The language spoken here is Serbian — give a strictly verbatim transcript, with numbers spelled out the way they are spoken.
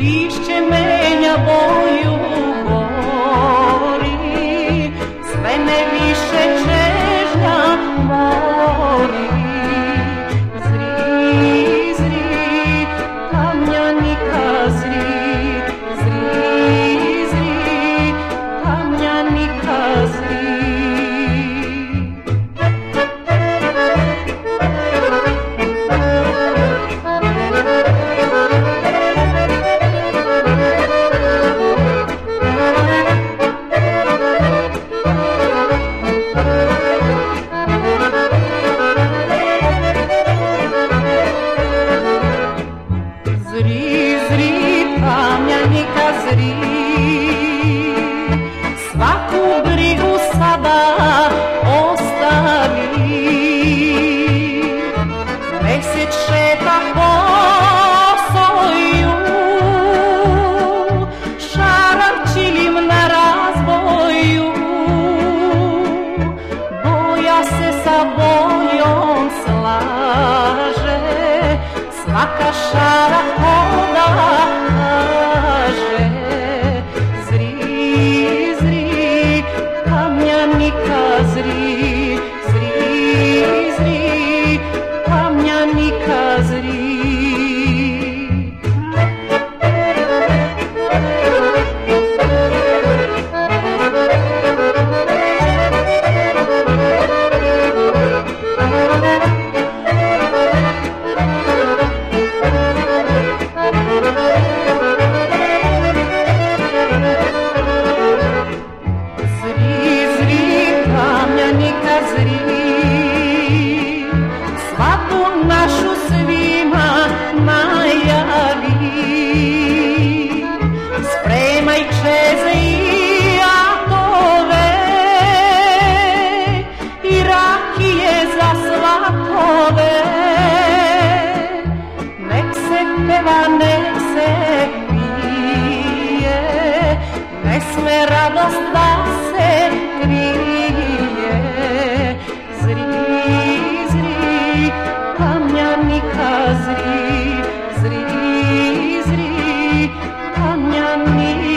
lišće menja boju, gori, sve me više čežnja mori. Zri, zri, tamjanika zri, zri, zri, tamjanika zri. Zri, zri, tamjanika zri, svaku brigu sada ostavi. Mesec šeta po soju, šarak čilim na razboju. Boja se sa bojom slaže, svaka šara koda kaže. Zri, zri, tamjanika zri, zri, zri, tamjanika zri. Svadbu našu svima najavi, spremaj čeze i atove i rakije za svatove. Nek se peva, nek se pije, ne sme radost da se krije. Zri, zri, tamjanika zri, zri, zri, tamjanika.